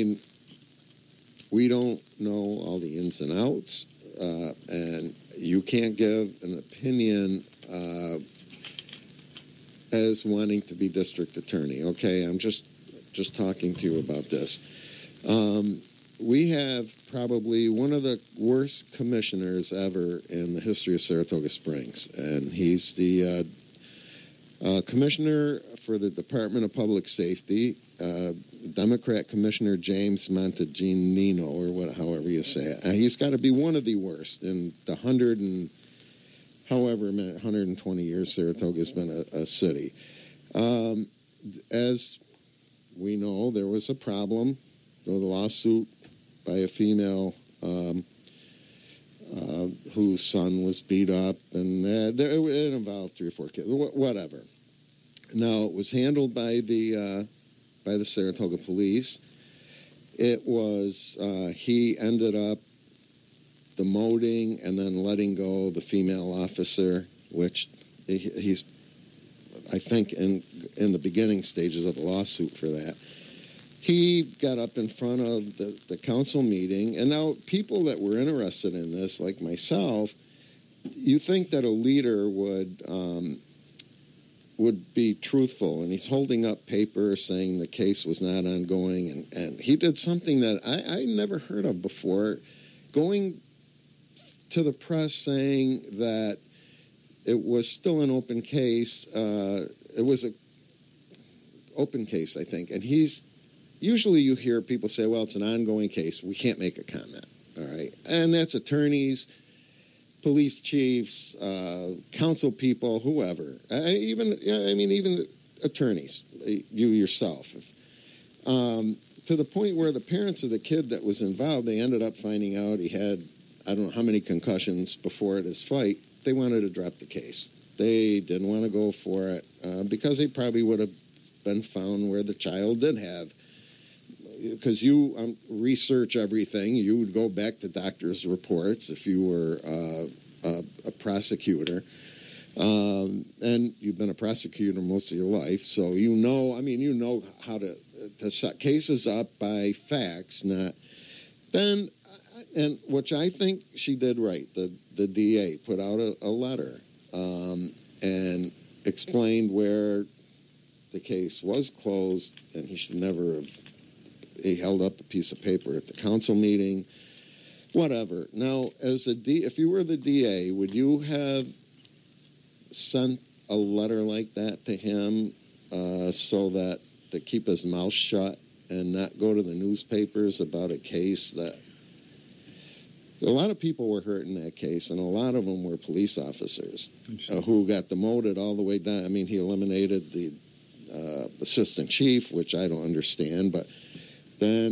we don't know all the ins and outs. And you can't give an opinion as wanting to be district attorney. Okay, I'm just talking to you about this. We have probably one of the worst commissioners ever in the history of Saratoga Springs, and he's the commissioner for the Department of Public Safety, Democrat Commissioner James Monteginino, or however you say it. He's got to be one of the worst in the 120 years Saratoga's been a city. As we know, there was a problem with a lawsuit by a female whose son was beat up, and it involved 3 or 4 kids, whatever. Now, it was handled by the Saratoga police. It was, he ended up demoting and then letting go the female officer, which he's, I think, in the beginning stages of a lawsuit for that. He got up in front of the council meeting, and now people that were interested in this, like myself, you think that a leader would be truthful, and he's holding up paper saying the case was not ongoing, and he did something that I never heard of before, going to the press saying that it was still an open case. It was an open case, I think, and usually you hear people say, well, it's an ongoing case, we can't make a comment, all right? And that's attorneys, police chiefs, council people, whoever, even attorneys, you yourself. To the point where the parents of the kid that was involved, they ended up finding out he had, I don't know how many concussions before his fight. They wanted to drop the case. They didn't want to go for it because they probably would have been found where the child did have. Because you research everything, you would go back to doctors' reports if you were a prosecutor, and you've been a prosecutor most of your life, so you know how to set cases up by facts, not then. And which I think she did right. The DA put out a letter and explained where the case was closed, and he should never have. He held up a piece of paper at the council meeting, whatever. Now, if you were the DA, would you have sent a letter like that to him so that to keep his mouth shut and not go to the newspapers about a case that a lot of people were hurt in that case, and a lot of them were police officers who got demoted all the way down. I mean, he eliminated the assistant chief, which I don't understand, but then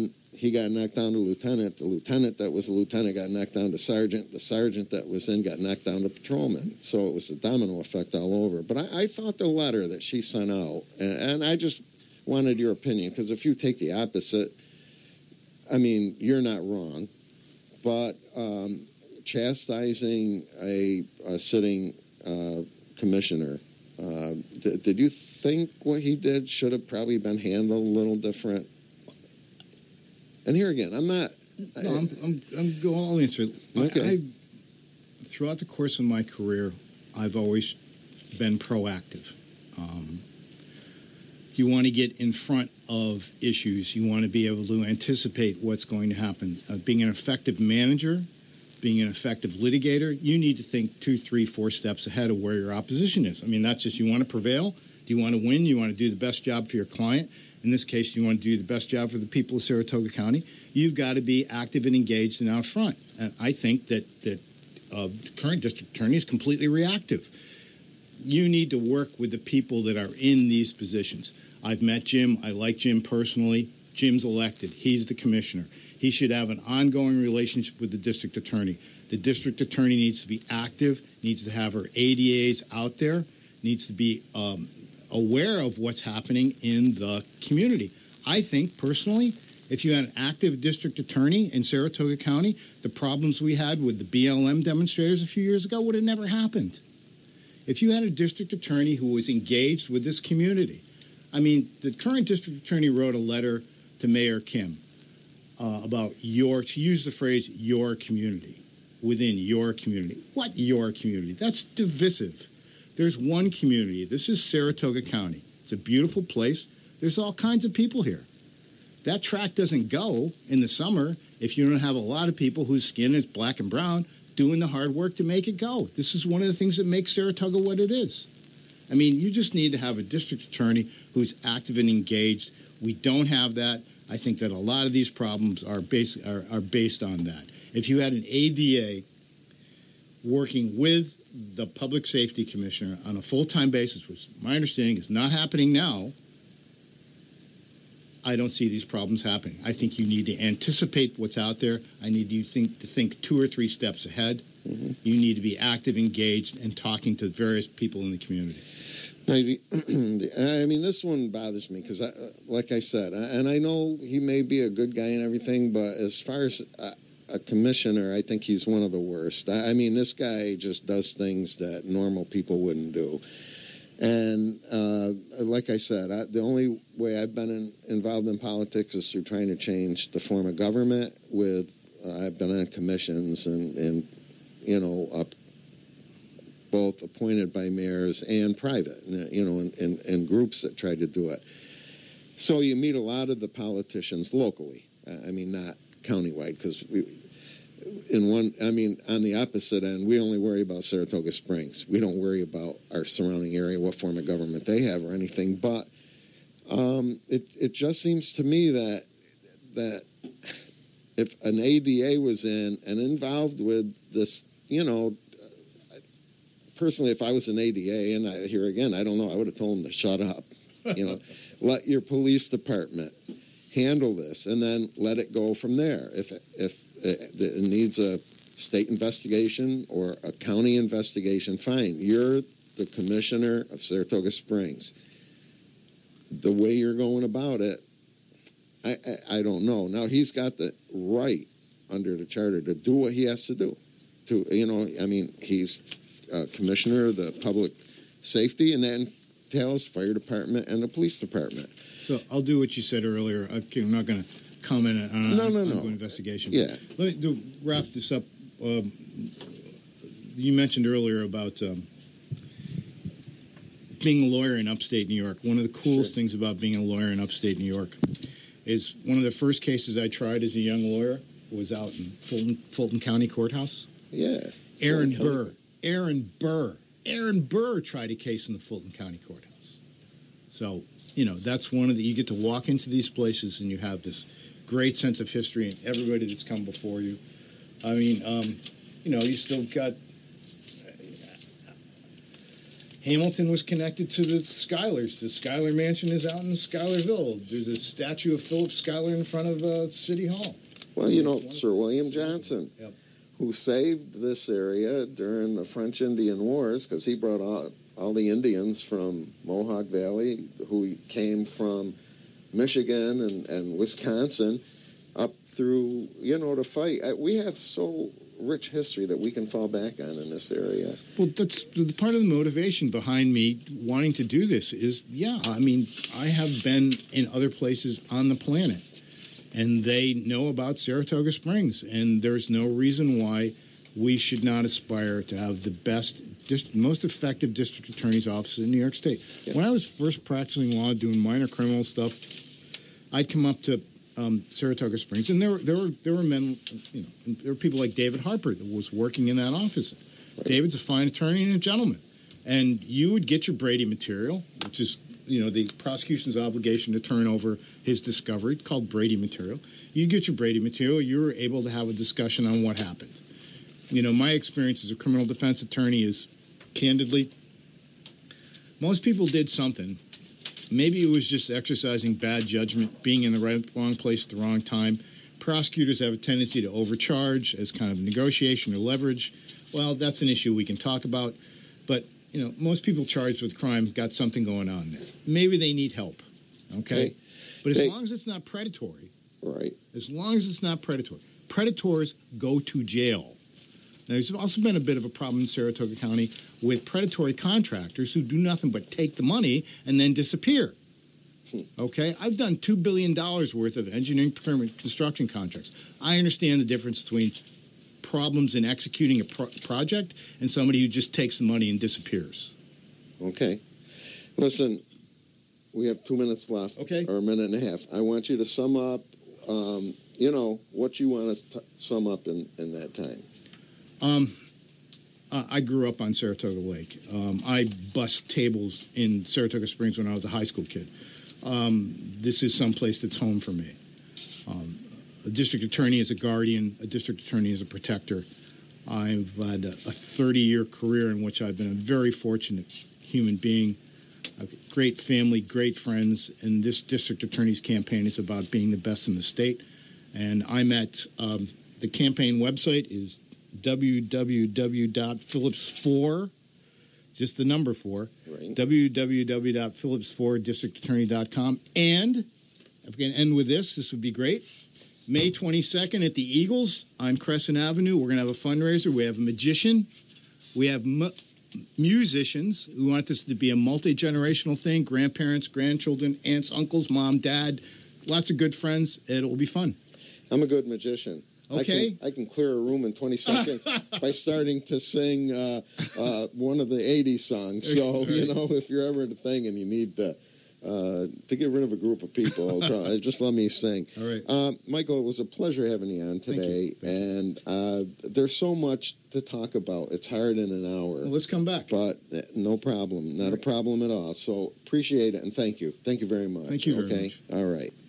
he got knocked down to lieutenant. The lieutenant that was a lieutenant got knocked down to sergeant. The sergeant that was in got knocked down to patrolman. So it was a domino effect all over. But I thought the letter that she sent out, and I just wanted your opinion, because if you take the opposite, I mean, you're not wrong. But chastising a sitting commissioner, did you think what he did should have probably been handled a little different? And here again, I'm not. No, I'll answer it. Okay. Throughout the course of my career, I've always been proactive. You want to get in front of issues. You want to be able to anticipate what's going to happen. Being an effective manager, being an effective litigator, you need to think 2, 3, 4 steps ahead of where your opposition is. I mean, that's just, you want to prevail. Do you want to win? You want to do the best job for your client. In this case, you want to do the best job for the people of Saratoga County. You've got to be active and engaged and out front. And I think that the current district attorney is completely reactive. You need to work with the people that are in these positions. I've met Jim. I like Jim personally. Jim's elected. He's the commissioner. He should have an ongoing relationship with the district attorney. The district attorney needs to be active, needs to have her ADAs out there, needs to be aware of what's happening in the community. I think, personally, if you had an active district attorney in Saratoga County, the problems we had with the BLM demonstrators a few years ago would have never happened. If you had a district attorney who was engaged with this community, I mean, the current district attorney wrote a letter to Mayor Kim about to use the phrase, your community, within your community. What your community? That's divisive. There's one community. This is Saratoga County. It's a beautiful place. There's all kinds of people here. That track doesn't go in the summer if you don't have a lot of people whose skin is black and brown doing the hard work to make it go. This is one of the things that makes Saratoga what it is. I mean, you just need to have a district attorney who's active and engaged. We don't have that. I think that a lot of these problems are based on that. If you had an ADA working with the public safety commissioner on a full-time basis, which my understanding is not happening now, I don't see these problems happening. I think you need to anticipate what's out there. I need you to think 2 or 3 steps ahead. Mm-hmm. You need to be active, engaged, and talking to various people in the community. I mean, this one bothers me because, like I said, and I know he may be a good guy and everything, but as far as a commissioner, I think he's one of the worst. I mean, this guy just does things that normal people wouldn't do. And like I said, the only way I've been involved in politics is through trying to change the form of government. I've been on commissions and you know, both appointed by mayors and private, you know, and groups that try to do it. So you meet a lot of the politicians locally. I mean, not countywide, because on the opposite end, we only worry about Saratoga Springs. We don't worry about our surrounding area, what form of government they have or anything. But it just seems to me that if an ADA was in and involved with this, you know, personally, if I was an ADA, and here again, I don't know, I would have told them to shut up. You know, let your police department handle this, and then let it go from there. If it needs a state investigation or a county investigation, fine. You're the commissioner of Saratoga Springs. The way you're going about it, I don't know. Now, he's got the right under the charter to do what he has to do. He's commissioner of the public safety, and then tells fire department and the police department. So I'll do what you said earlier. I'm not going to comment on an ongoing investigation. Yeah. Let me wrap this up. You mentioned earlier about being a lawyer in upstate New York. One of the coolest things about being a lawyer in upstate New York is one of the first cases I tried as a young lawyer was out in Fulton County Courthouse. Yeah. Aaron Burr tried a case in the Fulton County Courthouse. So, you know, that's one of you get to walk into these places and you have this great sense of history and everybody that's come before you. I mean, you know, you still got, Hamilton was connected to the Schuyler's. The Schuyler Mansion is out in Schuylerville. There's a statue of Philip Schuyler in front of City Hall. Well, Sir William Johnson, who saved this area during the French Indian Wars, because he brought all the Indians from Mohawk Valley, who came from Michigan and Wisconsin, up through, to fight. We have so rich history that we can fall back on in this area. Well, that's the part of the motivation behind me wanting to do this is, I have been in other places on the planet, and they know about Saratoga Springs, and there's no reason why we should not aspire to have the best, most effective district attorney's offices in New York State. Yeah. When I was first practicing law, doing minor criminal stuff, I'd come up to Saratoga Springs, and there were men, there were people like David Harper that was working in that office. Right. David's a fine attorney and a gentleman, and you would get your Brady material, which is the prosecution's obligation to turn over his discovery, called Brady material. You get your Brady material, you were able to have a discussion on what happened. My experience as a criminal defense attorney is, candidly, most people did something. Maybe it was just exercising bad judgment, being in the wrong place at the wrong time. Prosecutors have a tendency to overcharge as kind of negotiation or leverage. Well, that's an issue we can talk about. But, most people charged with crime got something going on there. Maybe they need help, okay? But as long as it's not predatory. Right. As long as it's not predatory. Predators go to jail. Now, there's also been a bit of a problem in Saratoga County with predatory contractors who do nothing but take the money and then disappear. Okay? I've done $2 billion worth of engineering, procurement, construction contracts. I understand the difference between problems in executing a project and somebody who just takes the money and disappears. Okay. Listen, we have 2 minutes left. Okay. Or a minute and a half. I want you to sum up, what you want to sum up in that time. I grew up on Saratoga Lake. I bussed tables in Saratoga Springs when I was a high school kid. This is someplace that's home for me. A district attorney is a guardian. A district attorney is a protector. I've had a 30-year career in which I've been a very fortunate human being. A great family, great friends, and this district attorney's campaign is about being the best in the state. And I'm at the campaign website is www.phillips4, just the number 4, right. www.phillips4districtattorney.com. And if we can end with this would be great. May 22nd at the Eagles on Crescent Avenue, we're going to have a fundraiser. We have a magician. We have musicians. We want this to be a multi-generational thing, grandparents, grandchildren, aunts, uncles, mom, dad, lots of good friends. It'll be fun. I'm a good magician. Okay. I can clear a room in 20 seconds by starting to sing one of the 80s songs. So, right. If you're ever in a thing and you need to get rid of a group of people, just let me sing. All right. Michael, it was a pleasure having you on today. Thank you. And there's so much to talk about. It's hard in an hour. Well, let's come back. But no problem. Not a problem at all. So appreciate it and thank you. Thank you very much. Thank you very much. All right.